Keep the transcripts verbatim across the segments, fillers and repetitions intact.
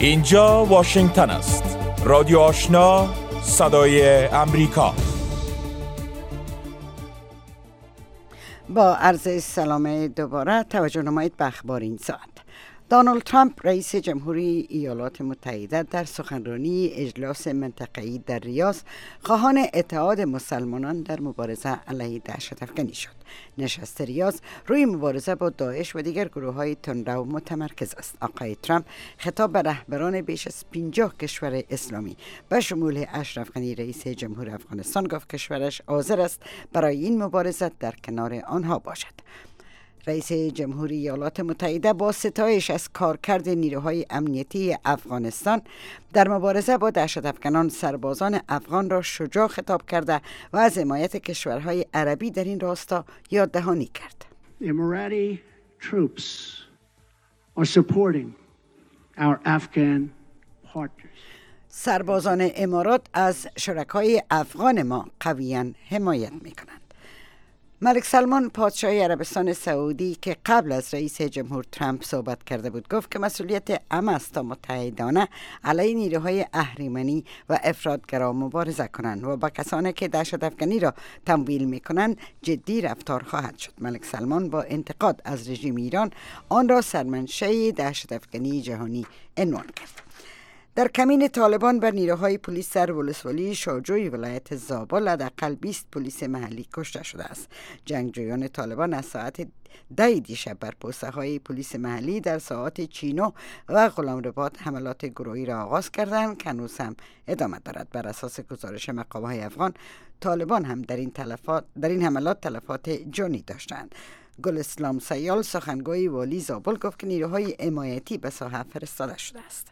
اینجا واشنگتن است. رادیو آشنا، صدای امریکا. با عرض سلام دوباره توجه نمایید به اخبار این ساعت. دونالد ترامپ رئیس جمهوری ایالات متحده در سخنرانی اجلاس منطقه‌ای در ریاض خواهان اتحاد مسلمانان در مبارزه علیه دهشت‌افکنی شد. نشست ریاض روی مبارزه با داعش و دیگر گروه‌های تندرو متمرکز است. آقای ترامپ خطاب به رهبران بیش از پنجاه کشور اسلامی به شمول اشرف غنی رئیس جمهور افغانستان گفت کشورش حاضر است برای این مبارزه در کنار آنها باشد. رئیس جمهوری ایالات متحده با ستایش از کارکرد نیروهای امنیتی افغانستان در مبارزه با دهشت‌افکنان سربازان افغان را شجاع خطاب کرده و از حمایت کشورهای عربی در این راستا یاددهانی کرد. The Emirati troops are supporting our Afghan partners. سربازان امارات از شرکای افغان ما قویاً حمایت می‌کنند. ملک سلمان پادشاه عربستان سعودی که قبل از رئیس جمهور ترامپ صحبت کرده بود گفت که مسئولیت عام است تا متحدانه علیه نیروهای اهریمنی و افراطگرا مبارزه کنند و با کسانی که دهشت‌افکنی را تمویل می‌کنند جدی رفتار خواهد شد. ملک سلمان با انتقاد از رژیم ایران آن را سرمنشه دهشت‌افکنی جهانی عنوان کرد. در کمین طالبان بر نیروهای پلیس در ولسوالی شاجوی ولایت زابل حداقل بیست پلیس محلی کشته شده است. جنگجویان طالبان از ساعت ده دیشب بر پوسته های پلیس محلی در ساعات چینو و غلامرباط حملات گروهی را آغاز کردند که هنوز هم ادامه دارد. بر اساس گزارش مقام‌های افغان طالبان هم در این تلفات در این حملات تلفات جانی داشتند. گل اسلام سیال سخنگوی والی زابل گفت که نیروهای حمایتی به ساحه فرستاده شده است.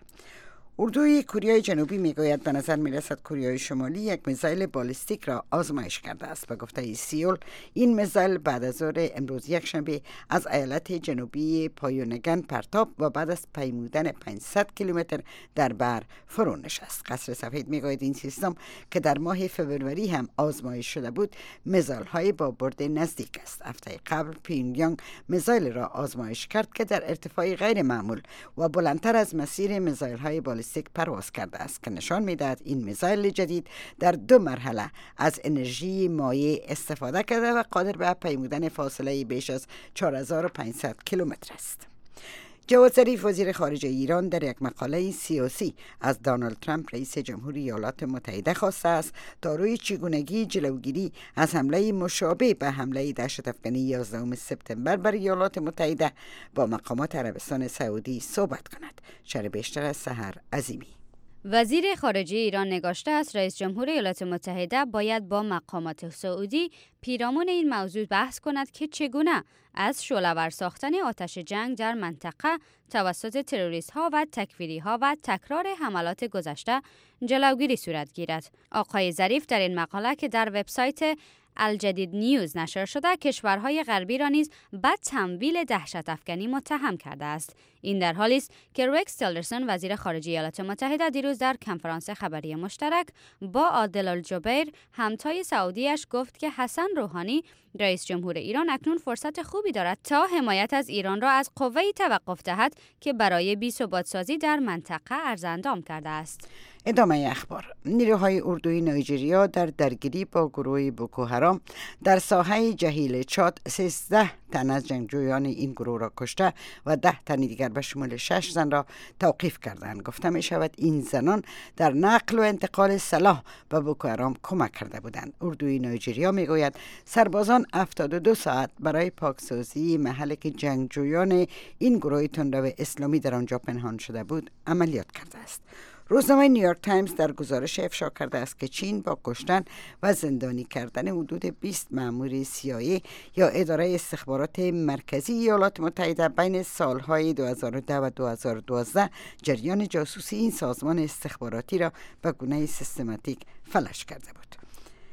اردوی کوریای جنوبی میگوید به نظر میرسد کوریای شمالی یک میزایل بالستیک را آزمایش کرده است. به گفته سیول این میزایل بعد از ظهر امروز یکشنبه از ایالت جنوبی پایونگن پرتاب و بعد از پیمودن پانصد کیلومتر در بر فرو نشست. قصر سفید میگوید این سیستم که در ماه فوریه هم آزمایش شده بود میزایل های با برد نزدیک است. هفته قبل پیونگیانگ میزایل را آزمایش کرد که در ارتفاع غیر معمول و بلندتر از مسیر میزایل های بالستیک پرواز کرده است که نشان میدهد این میزایل جدید در دو مرحله از انرژی مایع استفاده کرده و قادر به پیمودن فاصله بیش از چهار هزار و پانصد کیلومتر است. جواد ظریف وزیر خارجه ایران در یک مقاله سیاسی از دونالد ترامپ رئیس جمهوری ایالات متحده خواسته است تا روی چگونگی جلوگیری از حمله مشابه به حمله دهشت‌افکنی یازدهم سپتامبر بر ایالات متحده با مقامات عربستان سعودی صحبت کند. شرح بیشتر از سحر عظیمی. وزیر خارجه ایران نگاشته است رئیس جمهور ایالات متحده باید با مقامات سعودی پیرامون این موضوع بحث کند که چگونه از شعله‌ور ساختن آتش جنگ در منطقه توسط تروریست ها و تکفیری ها و تکرار حملات گذشته جلوگیری صورت گیرد. آقای ظریف در این مقاله که در وبسایت الجدید نیوز نشر شده کشورهای غربی را نیز به تمویل دهشت‌افکنی متهم کرده است. این در حالی است که رکس تیلرسون وزیر خارجه ایالات متحده دیروز در کنفرانس خبری مشترک با عادل الجبیر همتای سعودیش گفت که حسن روحانی رئیس جمهور ایران اکنون فرصت خوبی دارد تا حمایت از ایران را از قوه‌ای توقف دهد که برای بی‌ثبات‌سازی در منطقه ارزاندام کرده است. ادامه اخبار. نیروهای اردوی نایجریا در درگیری با گروه بوکو حرام در ساحه جهیل چاد سیزده تن از جنگجویان این گروه را کشته و ده تن دیگر به شمول شش زن را توقیف کردند. گفته می شود این زنان در نقل و انتقال سلاح به بوکو حرام کمک کرده بودند. اردوی نایجریا می گوید سربازان هفتاد و دو ساعت برای پاکسازی محلی که جنگجویان این گروه تندرو اسلامی در آنجا پنهان شده بود عملیات کرده است. روزنامه نیویورک تایمز در گزارش افشا کرده است که چین با کشتن و زندانی کردن حدود بیست مأمور سی‌آی‌ای یا اداره استخبارات مرکزی ایالات متحده بین سالهای دو هزار و ده و دو هزار و دوازده جریان جاسوسی این سازمان استخباراتی را به گونه سیستماتیک فلج کرده بود.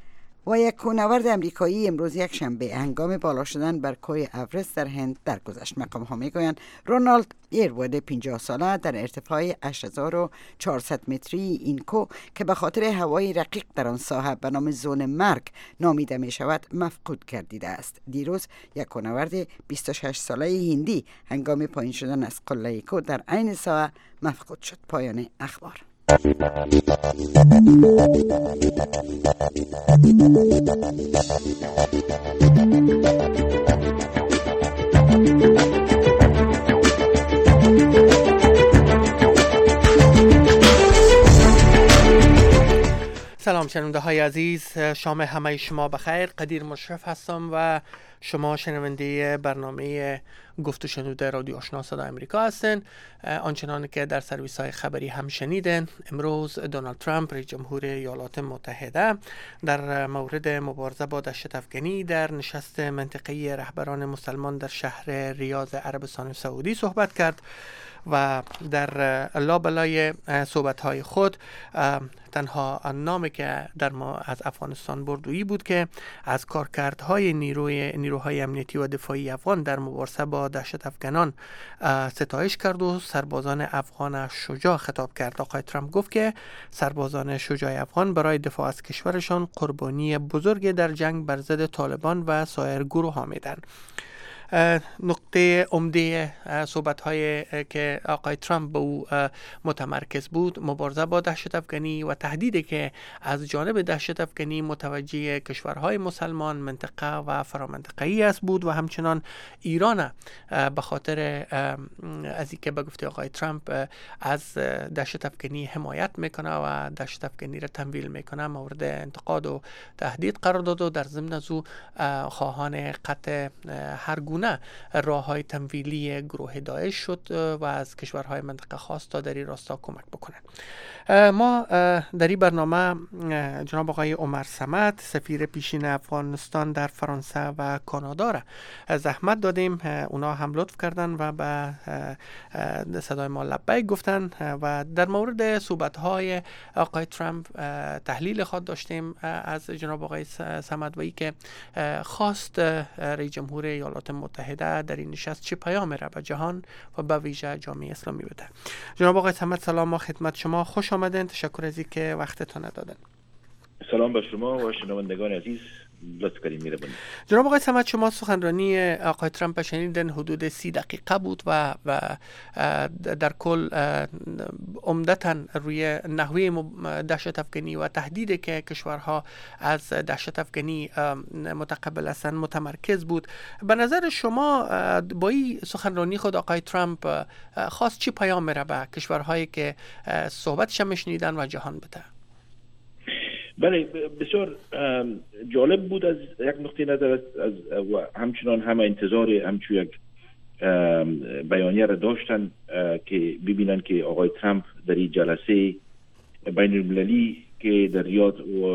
و یک کوهنورد امریکایی امروز یک شنبه هنگام بالا شدن بر کوه اورست در هند درگذشت. مقام ها میگویند رونالد ایروود پنجاه ساله در ارتفاع هشت هزار و چهارصد متری این کوه که به خاطر هوای رقیق در آن ساحه به نام زون مرگ نامیده می شود مفقود گردیده است. دیروز یک کوهنورد بیست و شش ساله هندی هنگام پایین شدن از قله کوه در عین ساحه مفقود شد. پایان اخبار. سلام شنونده های عزیز، شام همه شما بخیر. قدیر مشرف هستم و شما شنونده برنامه گفت و شنود رادیو آشنا صدای امریکا هستین. آنچنان که در سرویس های خبری هم شنیدین، امروز دونالد ترامپ رئیس جمهور ایالات متحده در مورد مبارزه با دهشت افکنی در نشست منطقه‌ای رهبران مسلمان در شهر ریاض عربستان سعودی صحبت کرد و در لابلای صحبت‌های خود تنها نامی که در ما از افغانستان بردویی بود که از کارکردهای نیروی نیروهای امنیتی و دفاعی افغان در مبارزه با دهشت افکنان ستایش کرد و سربازان افغان شجاع خطاب کرد. آقای ترامپ گفت که سربازان شجاع افغان برای دفاع از کشورشان قربانی بزرگی در جنگ بر ضد طالبان و سایر گروه‌ها میدن. نقطه عمده صحبت های که آقای ترامپ به او متمرکز بود مبارزه با دهشت افکنی و تهدیدی که از جانب دهشت افکنی متوجه کشورهای مسلمان منطقه و فرامنطقه‌ای است بود و همچنان ایران به خاطر از اینکه به گفته آقای ترامپ از دهشت افکنی حمایت میکنه و دهشت افکنی را تمویل میکنه مورد انتقاد و تهدید قرار داد و در ضمن از او خواهان قطع هر گونه راه های تمویلی گروه داعش شد و از کشورهای منطقه خواست تا در این راستا کمک بکنند. ما در این برنامه جناب آقای عمر صمد سفیر پیشین افغانستان در فرانسه و کانادا را زحمت دادیم، اونا هم لطف کردن و به صدای ما لبیک گفتن و در مورد صحبت های آقای ترامپ تحلیل خود داشتیم از جناب آقای صمد و ای که خواست رئیس جمهور ایالات متحده در این نشست چه پیام را به جهان و به ویژه جامعه اسلامی بده. جناب آقای صمد سلام و خدمت شما، خوش آمدین. تشکر از اینکه وقتتون دادن. سلام به شما و شنوندگان عزیز، لطف کنید می‌ربونید. جناب آقای صمد شما سخنرانی آقای ترامپ شنیدن، حدود سی دقیقه بود و و در کل عمدتاً روی نحوه دهشت افکنی و تهدیدی که کشورها از دهشت افکنی متقبل هستند متمرکز بود. به نظر شما با این سخنرانی خود آقای ترامپ خواست چی پیام را به کشورهایی که صحبتش میشنیدن و جهان بده؟ بله، بسیار جالب بود از یک نقطه نظر از و همچنان همه انتظار همچون یک بیانیه را داشتن که ببینن که آقای ترامپ در این جلسه بین المللی که در ریاض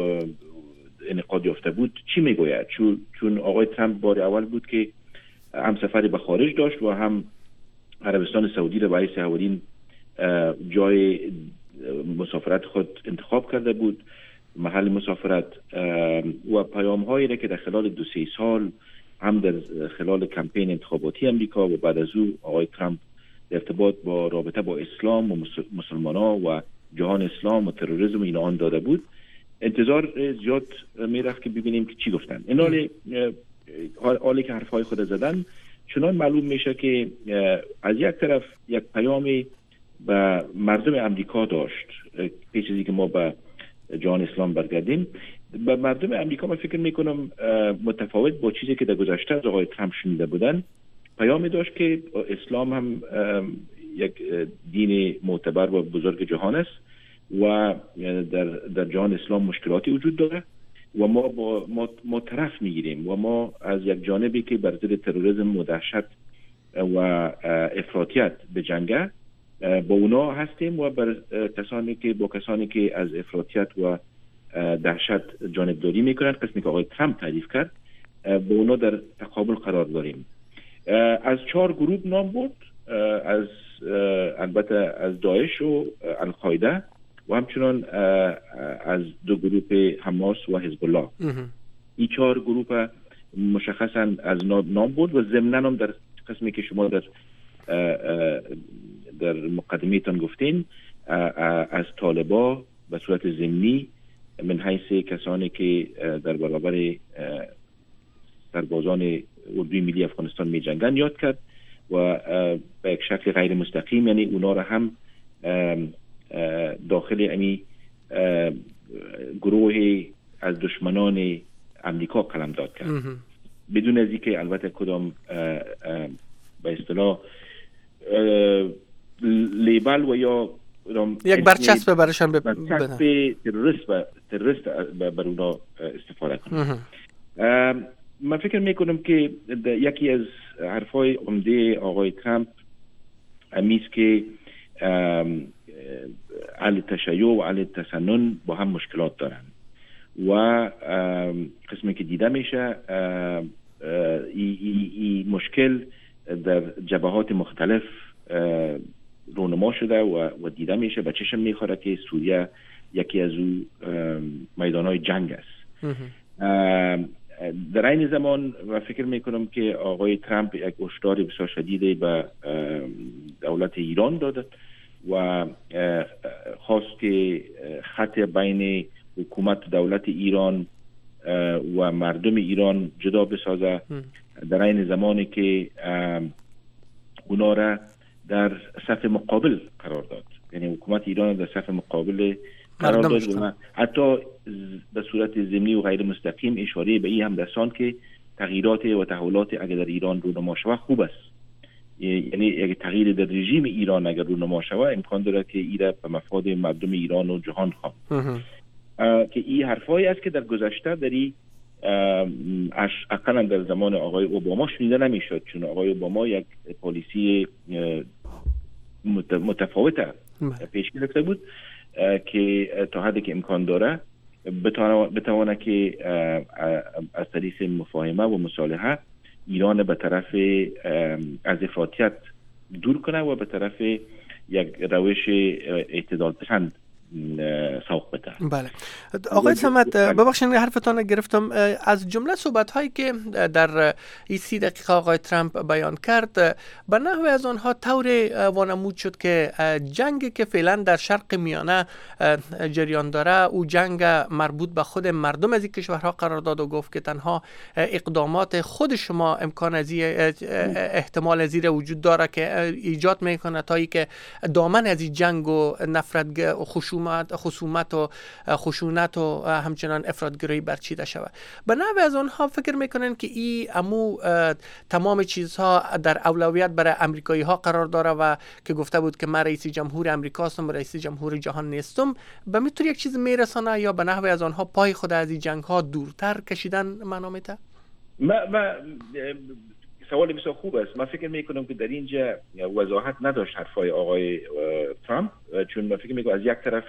انعقاد یافته بود چی میگوید، چون چون آقای ترامپ بار اول بود که هم سفری به خارج داشت و هم عربستان سعودی را باعث اولین جای مسافرت خود انتخاب کرده بود، محل مسافرت و پیام هایی را که در خلال دو سه سال هم در خلال کمپین انتخاباتی امریکا و بعد از او آقای ترامپ ارتباط با رابطه با اسلام و مسلمان ها و جهان اسلام و تروریسم و این آن داده بود، انتظار زیاد میرفت که ببینیم که چی گفتن. این حالی حالی که حرفهای خود زدن چنان معلوم میشه که از یک طرف یک پیامی به مردم امریکا داشت، پیش از اینکه ما به جهان اسلام برگردیم. به مردم امریکا من فکر میکنم متفاوت با چیزی که در گذشته از آقای ترامپ شنیده بودن، پیامی داشت که اسلام هم یک دین معتبر و بزرگ جهان است و در در جهان اسلام مشکلاتی وجود داره و ما با ما, ما طرف میگیریم و ما از یک جانبی که بر ضد تروریسم و دهشت و افراطیت به جنگه با اونا هستیم و بر کسانی که با کسانی که از افراطیت و دهشت جانبداری میکنند، قسمی که آقای ترامپ تعریف کرد، با اونا در تقابل قرار داریم. از چهار گروه نام بود، از البته از داعش و القاعده و همچنان از دو گروه حماس و حزب الله این چهار گروه مشخصا از نام بود و ضمناً هم در قسمی که شما در در مقدمه‌تان گفتین از طالبا به صورت ضمنی من حیث کسانی که در برابر سربازان اردوی ملی افغانستان می جنگن یاد کرد و به یک شکل غیر مستقیم یعنی اونا را هم داخل امی گروه از دشمنان امریکا قلمداد کرد بدون از اینکه البته کدام به اصطلاح لیبل و یا یک برچسب برشان برچسب تروریست و تروریست بر اونا استفاده کنند. من فکر میکنم که یکی از حرفای عمده آقای ترامپ امیست که اهل تشیع و اهل تسنن با هم مشکلات دارن و قسمی که دیده میشه این ای ای مشکل در جبهات مختلف رونما شده و, و دیده میشه به چشم میخوره که سوریه یکی از او میدانهای جنگ است. در این زمان و فکر میکنم که آقای ترامپ یک هشدار بسیار شدیدی به دولت ایران داده و خواست که خط بین حکومت دولت ایران و مردم ایران جدا بسازه در این زمانی که اونا را در صف مقابل قرار داد، یعنی حکومت ایران در صف مقابل قرار داد و حتی به صورت ضمنی و غیر مستقیم اشاره به این هم رساند که تغییرات و تحولات اگر در ایران رونما شود خوب است، یعنی یک تغییر در رژیم ایران اگر رونما شود امکان داره که ایره به مفاد مردم ایران و جهان خواه که این حرفایی است که در گذشته در این اقلا در زمان آقای اوباما شنیده نمیشد، چون آقای اوباما یک پالیسی متفاوته پیش گرفته بود که تا حدی که امکان داره بتوانه که از طریق مفاهمه و مصالحه ایران به طرف از افراطیت دور کنه و به طرف یک روش اعتدال پسند سوق بده. بله آقای صمد ببخشید حرفتان گرفتم. از جمله صحبت هایی که در این سی دقیقه آقای ترامپ بیان کرد به نحو از آنها طور وانمود شد که جنگی که فعلا در شرق میانه جریان داره او جنگ مربوط به خود مردم از این کشورها قرار داد و گفت که تنها اقدامات خود شما امکان از احتمال از این وجود داره که ایجاد میکنه تا ای که دامن از این جنگ و نفرت و خشونت خصومت و خشونت و همچنان افراطگرایی برچیده شود. به نحو از آنها فکر میکنن که این امو تمام چیزها در اولویت برای امریکایی ها قرار داره و که گفته بود که من رئیس جمهور امریکا هستم و رئیس جمهور جهان نیستم، به میتونی یک چیز میرسانه یا به نحو از آنها پای خود از این جنگ ها دورتر کشیدن معنا میده؟ ما ما سوال بسیار خوب است. من فکر میکنم که در اینجا وضاحت نداشت حرفای آقای ترامپ، چون من فکر میکنم از یک طرف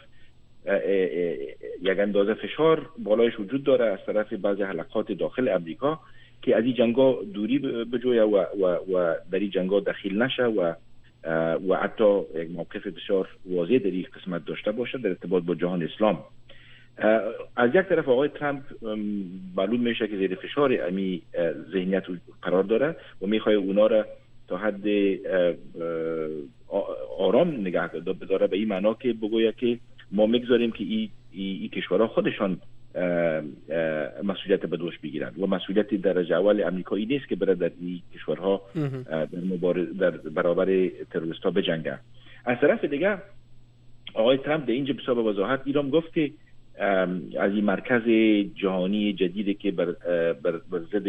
یک اندازه فشار بالایش وجود داره از طرف بعضی حلقات داخل امریکا که از این جنگا دوری بجویه و, و, و در این جنگا دخیل نشه و و حتی یک موقف بسیار واضح در این قسمت داشته باشه در ارتباط با جهان اسلام. از یک طرف آقای ترامپ معلوم میشه که زیر فشار امی ذهنیت قرار داره و میخواد اونا را تا حد آرام نگه داره به این معنا که بگویه که ما میگذاریم که این ای, ای کشورها خودشان مسئولیت به دوش بگیرن و مسئولیت درجه اول امریکایی نیست که بره در این کشورها در, مبارز در برابر تروریست‌ها بجنگن. از طرف دیگه آقای ترامپ در اینجا بسیار به وضاحت ایران گفت که از این مرکز جهانی جدیدی که بر, بر, بر ضد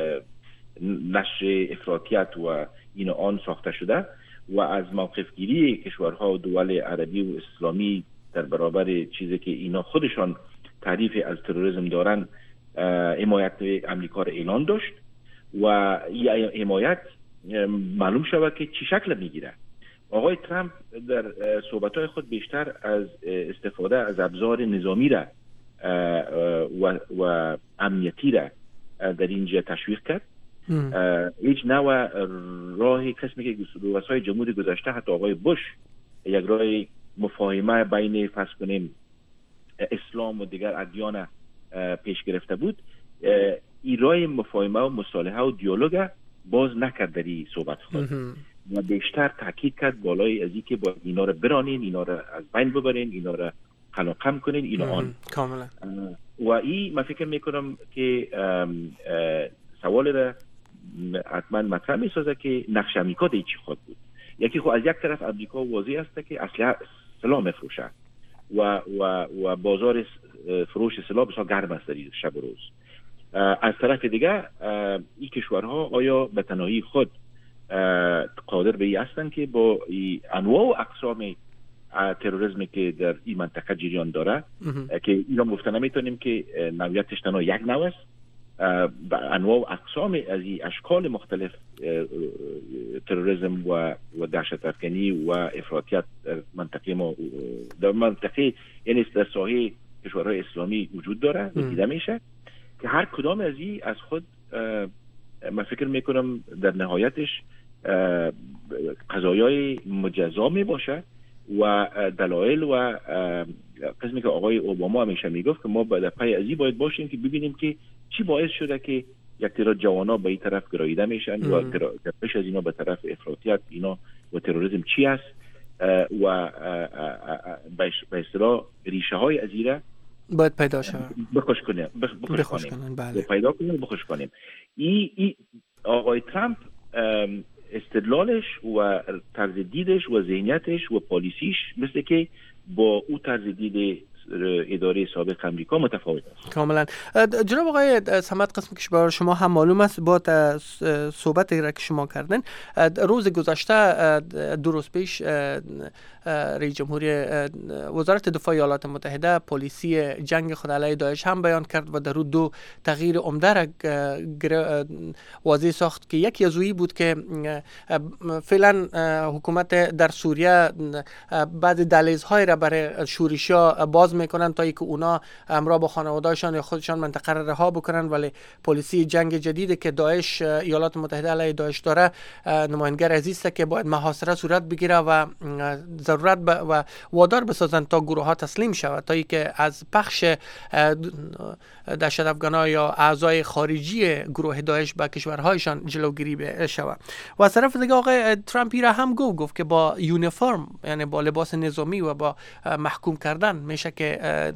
نشر افراطیت و این آن ساخته شده و از موقف گیری کشورها و دول عربی و اسلامی در برابر چیزی که اینا خودشان تعریف از تروریسم دارن حمایت امریکا را اعلان داشت و این حمایت معلوم شود که چی شکل میگیره. آقای ترامپ در صحبت‌های خود بیشتر از استفاده از ابزار نظامی را و, و امنیتی را در اینجا تشویق کرد. هیچ نوع راه قسمی که رؤسای جمهور گذشته حتی آقای بوش یک راه مفاهمه بین فرض کنیم اسلام و دیگر ادیان پیش گرفته بود، ایرای مفاهمه و مصالحه و دیالوگ باز نکرد در این صحبت خود و بیشتر تاکید کرد بالای از این که با اینا رو برانین، اینا رو از بین ببرین، اینا رو قلقم کنین، اینا آن کاملا. و این من فکر میکنم که سوال را حتما مطرح میسازه که نقش امریکا در چی خود بود. یکی خود از یک طرف امریکا واضح است که اسلحه سلاح میفروشه و و و بازار فروش سلاح بسیار گرم است در شب و روز. از طرف دیگه این کشورها آیا به تنهایی خود قادر به این هستند که با انواع و اقسام تروریسمی که در این منطقه جریان داره که اینا گفته نمیتونیم که نوعیتش تنها یک نوع است، انواع و اقسام از این اشکال مختلف تروریسم و و دهشت افکنی و افراطیت در منطقه ما در منطقه یعنی در ساحه کشورهای اسلامی وجود داره و دیده میشه که هر کدام از این از خود من فکر میکنم در نهایتش قضایای مجزا می باشه و دلایل و قسمی که آقای اوباما همیشه میگفت که ما در پی از این باید باشیم که ببینیم که چی باعث شده که یک تعداد جوانا به این طرف گراییده میشن و گرایش از اینا به طرف افراطیت اینا و تروریسم چی است و به اصطلاح ریشه های از ایره باید پیدا شود بخوش کنیم بخوش کنیم بله پیدا کنیم بخوش کنیم. ای, ای آقای ترامپ استدلالش و طرز دیدش و ذهنیتش و پالیسیش مثل که با او طرز دید اداره سابق امریکا متفاوت است. کاملا. جناب آقای صمد، قسم که برای شما هم معلوم است با صحبت را که شما کردن روز گذشته دو روز پیش رئیس جمهوری وزارت دفاع ایالات متحده پالیسی جنگ خود علیه داعش هم بیان کرد و در رو دو تغییر عمده را واضح ساخت که یکی از اویی بود که فعلا حکومت در سوریه بعضی دهلیزهای را برای شورشیا باز میکنن تا اینکه اونا همراه با خانواده‌شان یا خودشان منطقه را رها بکنن، ولی پالیسی جنگ جدیدی که داعش ایالات متحده علیه داعش داره نمایانگر عزیزه که باید محاصره صورت بگیره و ضرورت و وادار بسازن تا گروه ها تسلیم شود تا اینکه از پخش دهشت افغانا یا اعضای خارجی گروه داعش به کشورهایشان جلوگیری بشود. و از طرف دیگه آقای ترامپی را هم گفت گفت که با یونیفرم یعنی با لباس نظامی و با محکوم کردن میشه که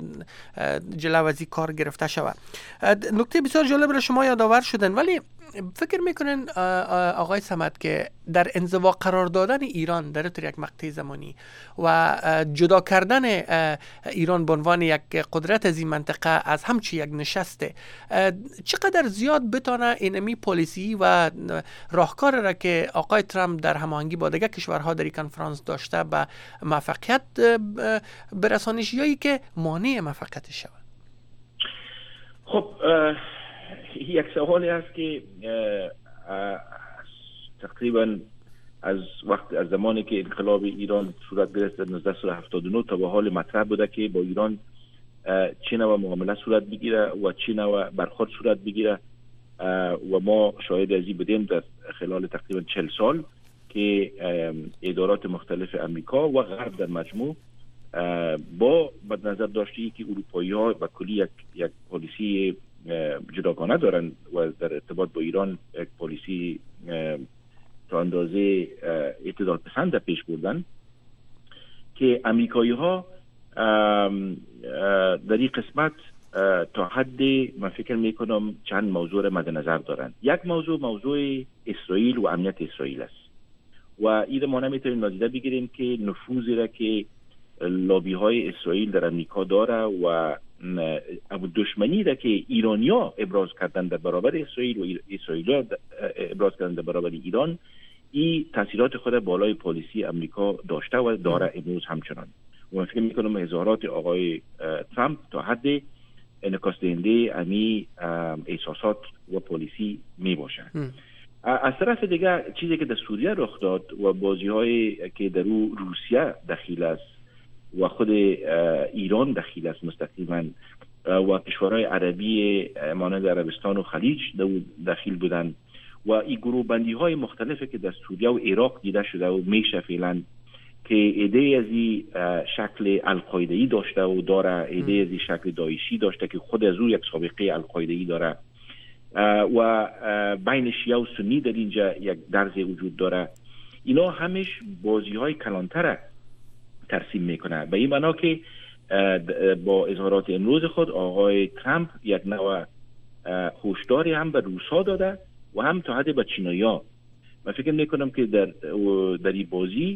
جلو از این کار گرفته شود. نکته بسیار جالب را شما یادآور شدن، ولی فکر میکنن آقای صمد که در انزوا قرار دادن ایران در طور یک مقطع زمانی و جدا کردن ایران به عنوان یک قدرت از این منطقه از همچی یک نشسته چقدر زیاد بتونه اینمی پالیسی و راهکار را که آقای ترامپ در هماهنگی با دیگر کشورها در این کنفرانس داشته به موفقیت برسانش یا ای که مانع موفقیتش شود؟ خب یک سوالی هست که تقریبا از وقت از زمانی که انقلاب ایران صورت گرفت در نوزده هفتاد و نه تا به حال مطرح بوده که با ایران چه نوع معامله صورت بگیره و چه نوع برخورد صورت بگیره و ما شاهد از این بودیم در خلال تقریبا چهل سال که ادارات مختلف امریکا و غرب در مجموع با مد نظر داشتی که اروپایی ها و کلی یک, یک پالیسی جداگانه دارن و در ارتباط با ایران یک پالیسی تا اندازه اعتدال پسند پیش بردن که امریکایی ها در این قسمت تا حد من فکر میکنم چند موضوع مد نظر دارن. یک موضوع موضوع اسرائیل و امنیت اسرائیل است و این ما نمیتونیم نادیده بگیریم که نفوذی را که لابی های اسرائیل در امریکا داره و دشمنی را که ایرانیا ابراز کردن در برابر اسرائیل و اسرائیلیا ابراز کردن در برابر ایران، این تاثیرات خود بالای پالیسی امریکا داشته و داره امروز همچنان. و من فکر میکنم اظهارات آقای ترامپ تا حد انعکاس دهنده امی احساسات و پالیسی می باشن. از طرف دیگه چیزی که در سوریه رخ داد و بازی های که در او روسیه دخیل است و خود ایران دخیل است مستقیما و کشورهای عربی مانند عربستان و خلیج دخیل بودند و این گروه بندی های مختلفی که در سوریه و عراق دیده شده و میشه فعلا که ایده از این شکل القاعده‌ای داشته و داره، ایده از این شکل داعشی داشته که خود از او یک سابقه القاعده‌ای داره و بین شیعه و سنی در اینجا یک درز وجود داره. اینا همش بازی های کلانتر ترسیم میکنه، به این معنا که با اظهارات امروز خود آقای ترامپ یک نوع هشداری هم به روسا داده و هم تا حد به چینایی‌ها. من فکر میکنم که در در این بازی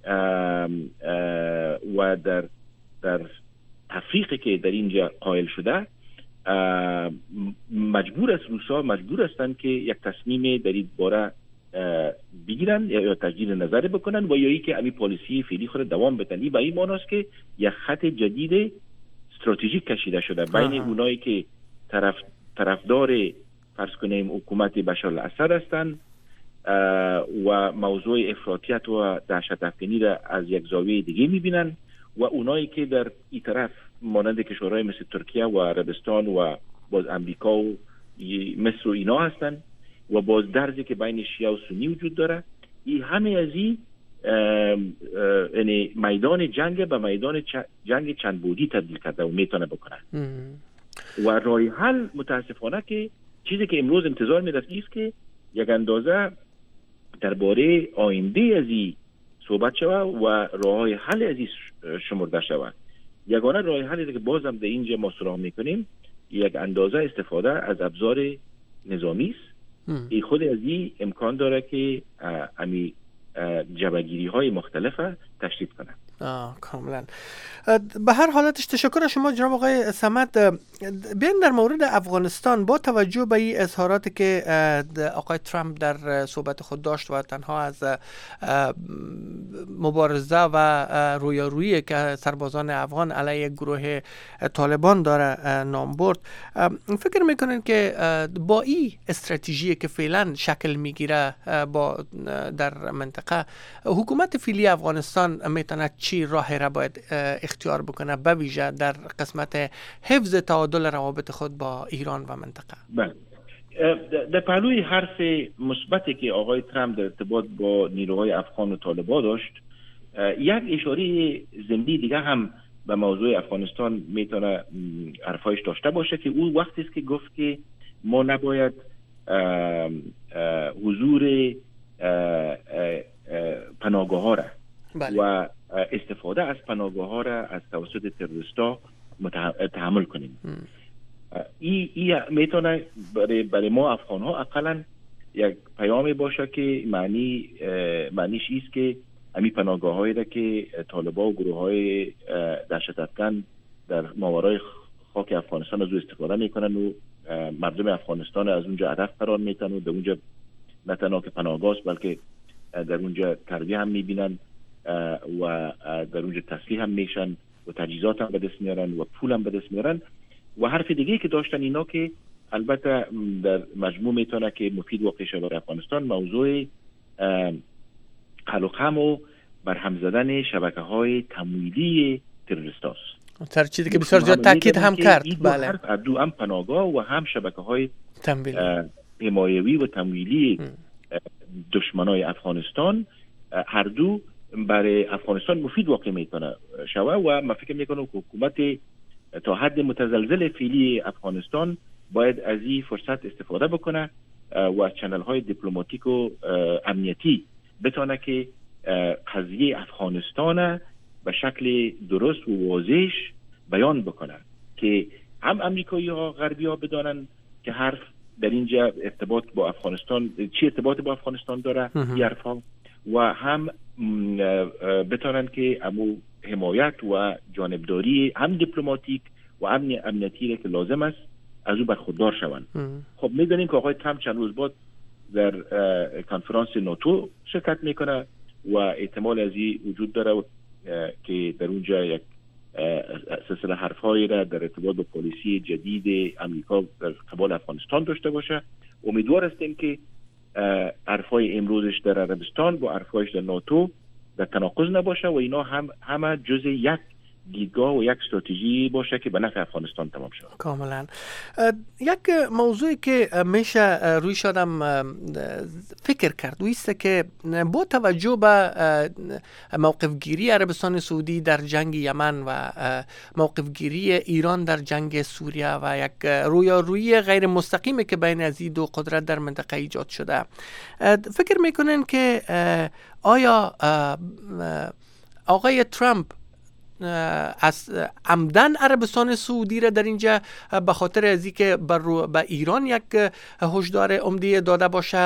و در در تفریقی که در اینجا قائل شده، مجبور است روسا مجبور هستند که یک تصمیم در این باره بگیرن یا تجدید نظر بکنن و یا ای که امی پالیسی فعلی خود دوام بدن. این به این معنی است که یک خط جدید استراتژیک کشیده شده بین اونایی که طرف طرفدار فرض کنیم حکومت بشار الاسد هستند و موضوع افراطیت و دهشت افکنی را از یک زاویه دیگه میبینن و اونایی که در این طرف مانند کشورهای مثل ترکیه و عربستان و باز امریکا و مصر و اینا هستن و باز درزی که بین شیعه و سنی وجود داره. این همه از این یعنی میدان جنگ به میدان جنگ چند بعدی تبدیل کرده و میتونه بکنه. و راه حل متاسفانه که چیزی که امروز انتظار میرفت است که یک اندازه درباره آینده از این صحبت شود و راه حل از این شمرده شود. یگانه راه حلی که باز هم در اینجا ما سراغ میکنیم یک اندازه استفاده از ابزار نظامی است. ای خود از این امکان داره که امی جبهگیری های مختلف تشدید کنه. آه کاملا. به هر حالتش تشکر از شما جناب آقای صمد. بیاین در مورد افغانستان با توجه به این اظهاراتی که آقای ترامپ در صحبت خود داشت و تنها از مبارزه و رویارویی که سربازان افغان علیه گروه طالبان داره نام برد، فکر میکنین که با این استراتژی که فعلا شکل میگیره با در منطقه، حکومت فعلی افغانستان میتونه چی راهی را باید اختیار بکنه به ویژه در قسمت حفظ تعادل روابط خود با ایران و منطقه؟ بله، در پهلوی حرف مثبتی که آقای ترامپ در ارتباط با نیروهای افغان و طالبان داشت، یک اشاره ضمنی دیگه هم به موضوع افغانستان میتونه حرفایش داشته باشه که اون وقتی است که گفت که ما نباید حضور پناهگاه ها را بله. و استفاده از پناهگاه ها را از توسط تروریستا تحمل کنیم. این ای میتونه برای, برای ما افغان ها اقلا یک پیامی باشه که معنی معنیش ایست که امی پناهگاه هایی را که طالبان و گروه های دهشت افکن در ماورای خاک افغانستان از او استفاده میکنن و مردم افغانستان از اونجا هدف قرار میتن و در اونجا نه تنها که پناهگاه است بلکه در اونجا تربیه هم میبینن و در اونجا تسلیح هم میشن و تجهیزات هم به دست میارن و پول هم به دست میارن. و حرف دیگه که داشتن اینا که البته در مجموع میتونه که مفید واقع شه برای افغانستان، موضوع خلوقهم و برهم زدن شبکه های تمویلی تروریست هست. تر چیزی که بسیار زیاد تاکید هم کرد. بله، دو هم پناهگاه و هم شبکه های حمایوی و تمویلی دشمنای افغانستان هر دو برای افغانستان مفید واقع میتونه شوه و من فکر میکنم که حکومت تا حد متزلزل فعلی افغانستان باید از این فرصت استفاده بکنه و از چنل های دیپلماتیک و امنیتی بتونه که قضیه افغانستان به شکل درست و واضح بیان بکنه که هم امریکایی ها غربی ها بدانن که حرف در اینجا ارتباط با افغانستان چی ارتباط با افغانستان داره این حرفا، و هم بتونن که امو حمایت و جانبداری هم دیپلماتیک و هم امنیتی که لازم است از او برخوردار شوند. خب میدونیم که آقای ترامپ چند روز بعد در کنفرانس ناتو شرکت میکنه و احتمال از این وجود داره که در اونجا یک سلسله حرفایی را در ارتباط با پالیسی جدید امریکا در قبال افغانستان داشته باشه. امیدوار هستیم که حرفای امروزش در عربستان با حرفایش در ناتو در تناقض نباشه و اینا هم همه جزء یک دیدگاه و یک استراتژی باشه که به نفع افغانستان تمام شود. کاملا. یک موضوعی که میشه روی شدم فکر کرد ویسته که با توجه به موقف گیری عربستان سعودی در جنگ یمن و موقف گیری ایران در جنگ سوریه و یک رویارویی غیر مستقیمی که بین از این دو قدرت در منطقه ایجاد شده، فکر میکنن که آیا آقای ترامپ از عمدن عربستان سعودی را در اینجا به خاطر از اینکه بر به ایران یک هشدار عمده داده باشه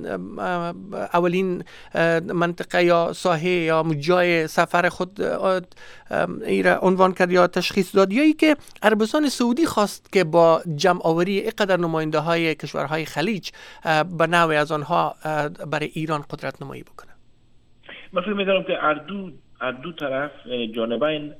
اولین منطقه یا ساحه یا جای سفر خود ایرا عنوان کرد یا تشخیص داد، یا ای که عربستان سعودی خواست که با جمع آوری اینقدر نماینده های کشورهای خلیج به نوع از آنها برای ایران قدرت نمایی بکنه؟ من فکر می‌کنم که اردو از دو طرف جانبین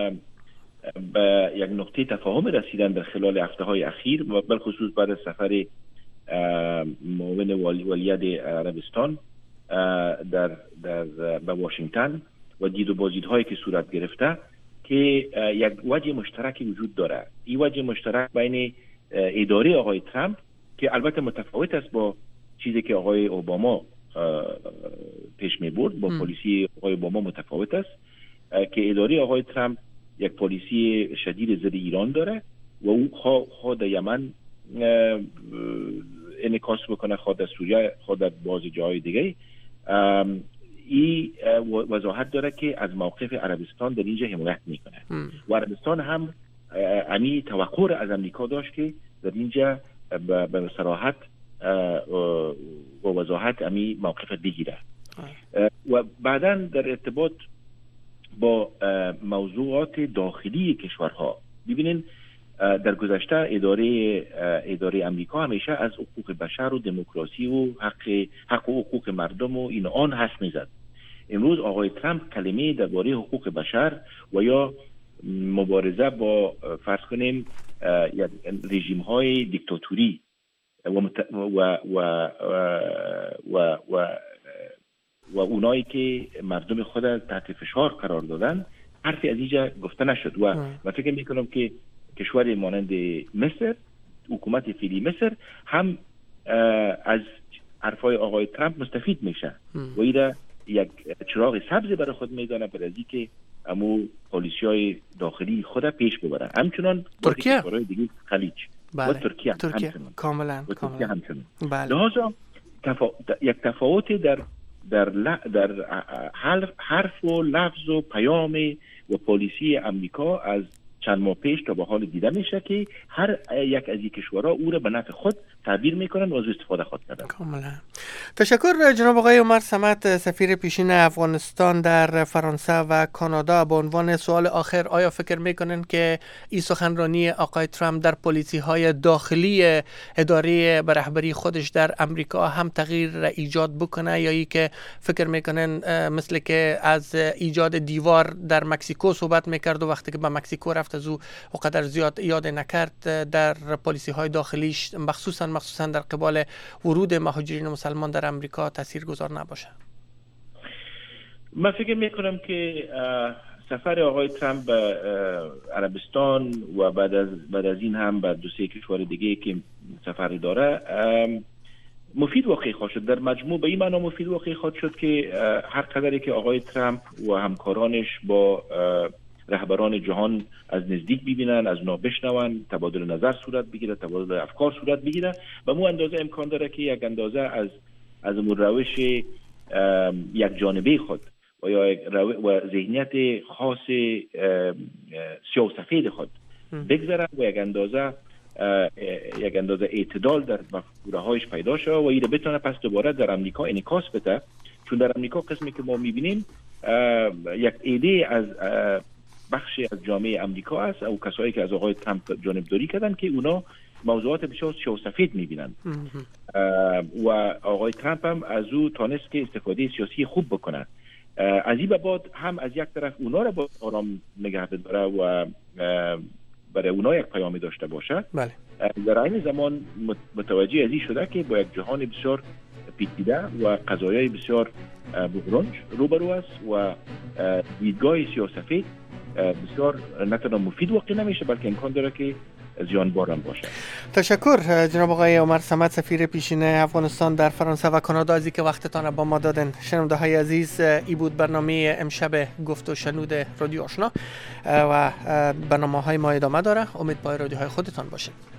به یک نقطه تفاهم رسیدن در خلال هفته های اخیر و بالخصوص بعد از سفر معاون ولیعهد عربستان در در به واشنگتن و دید و بازدیدهایی که صورت گرفته که یک وجه مشترکی وجود داره. این وجه مشترک بین اداره آقای ترامپ که البته متفاوت است با چیزی که آقای اوباما پیش می برد، با پالیسی آقای اوباما متفاوت است که اداره آقای ترامپ یک پالیسی شدید ضد ایران داره و او خواه در یمن انعکاس بکنه، خواه در سوریه، خواه در بعضی جاهای دیگه. این وضاحت داره که از موقف عربستان در اینجا حمایت میکنه و عربستان هم امی توقع از امریکا داشت که در اینجا به صراحت و وضاحت امی موقف بگیره. و بعداً در ارتباط با موضوعات داخلی کشورها ببینین در گذشته اداره اداره امریکا همیشه از حقوق بشر و دموکراسی و حق حق و حقوق مردم و این آن حرف میزد. امروز آقای ترامپ کلمه درباره حقوق بشر و یا مبارزه با فرض کنیم رژیم های دیکتاتوری و و و و و و اونایی که مردم خود تحت فشار قرار دادن حرفی از اینجا گفته نشد و من فکر میکنم که کشور مانند مصر، حکومت فعلی مصر هم از حرفای آقای ترامپ مستفید میشه و ایره یک چراغ سبز برای خود میدانه برای از اینکه امو پالیسی‌های داخلی خود پیش ببره. همچنان ترکیه کشورهای دیگه خلیج بله. و ترکیه, ترکیه. همچنان کاملا و ترکیه همچنان بله. لحاظا تفا... یک تفاوت در در ل... در حرف و لفظ و پیام و پالیسی امریکا از چند ماه پیش تا به حال دیده میشه که هر یک از این کشورها او را به نفع خود تعبیر میکنن و از استفاده خود کردن. کاملا. تشکر جناب آقای عمر صمد، سفیر پیشین افغانستان در فرانسه و کانادا. با عنوان سوال آخر، آیا فکر میکنن که این سخنرانی آقای ترامپ در پالیسی های داخلی اداره به رهبری خودش در امریکا هم تغییر را ایجاد بکنه، یا ای که فکر میکنن مثل که از ایجاد دیوار در مکزیکو صحبت میکرد و وقتی که به مکزیکو رفت از او اونقدر زیاد یاد نکرد در پالیسی های داخلیش مخصوصا مخصوصا در قبال ورود مهاجرین مسلمان در امریکا تاثیرگذار نباشه؟ من فکر میکنم که سفر آقای ترامپ به عربستان و بعد از بعد از این هم به دو سه کشور دیگه که سفر داره مفید واقع خواهد شد. در مجموع به این معنا مفید واقع خواهد شد که هر قدری که آقای ترامپ و همکارانش با رهبران جهان از نزدیک ببینن، از اونا بشنون، تبادل نظر صورت بگیره، تبادل افکار صورت بگیره، و مو اندازه امکان داره که یک اندازه از از روش یک جانبه خود و یا و ذهنیت خاص سیاه و سفید خود بگذره و یک اندازه یک اندازه اعتدال در مفکوره‌هایش پیدا شه و اینو بتونه پس دوباره در امریکا انعکاس بده. چون در امریکا قسمی که ما می‌بینیم یک ایده از بخشی از جامعه امریکا است او کسایی که از آقای ترامپ جانبداری کردن که اونا موضوعات بسیار سیاه و سفید می‌بینن و آقای ترامپ هم از او تانست که استفاده سیاسی خوب بکنه. از این به بعد هم از یک طرف اونا رو با آرام نگه داره و برای اونا یک پیامی داشته باشه. بله. در این زمان متوجه از این شده که با یک جهان بسیار پیچیده و قضایای بسیار بغرنج روبرو است و دیدگاه سیاسفید بسیار نه تنها مفید واقع نمیشه بلکه امکان داره که زیانبار هم باشه. تشکر جناب آقای عمر صمد، سفیر پیشین افغانستان در فرانسه و کانادا، از اینکه وقتتان را با ما دادن. شنونده های عزیز، ای بود برنامه امشب گفت و شنود رادیو آشنا و برنامه های ما ادامه داره. امید با رادیو های خودتان باشین.